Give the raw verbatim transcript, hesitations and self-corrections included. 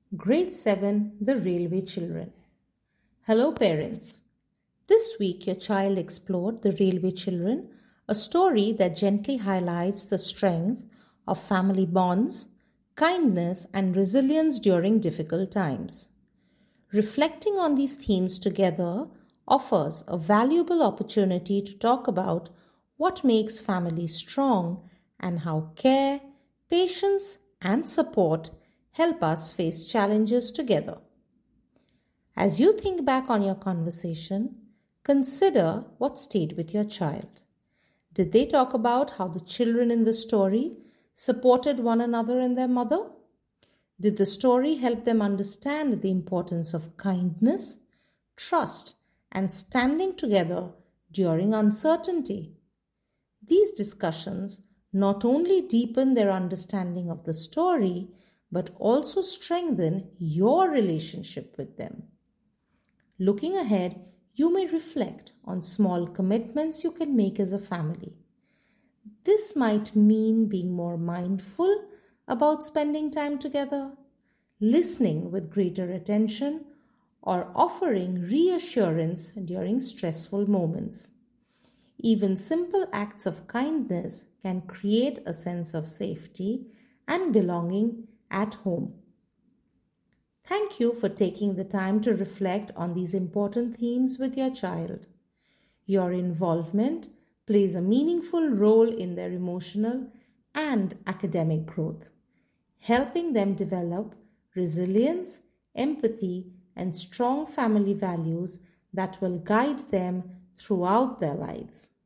Grade seven The Railway Children. Hello, parents. This week, your child explored The Railway Children, a story that gently highlights the strength of family bonds, kindness, and resilience during difficult times. Reflecting on these themes together offers a valuable opportunity to talk about what makes families strong and how care, patience, and support help us face challenges together. As you think back on your conversation, consider what stayed with your child. Did they talk about how the children in the story supported one another and their mother? Did the story help them understand the importance of kindness, trust, and standing together during uncertainty? These discussions not only deepen their understanding of the story, but also strengthen your relationship with them. Looking ahead, you may reflect on small commitments you can make as a family. This might mean being more mindful about spending time together, listening with greater attention, or offering reassurance during stressful moments. Even simple acts of kindness can create a sense of safety and belonging at home. Thank you for taking the time to reflect on these important themes with your child. Your involvement plays a meaningful role in their emotional and academic growth, helping them develop resilience, empathy, and strong family values that will guide them throughout their lives.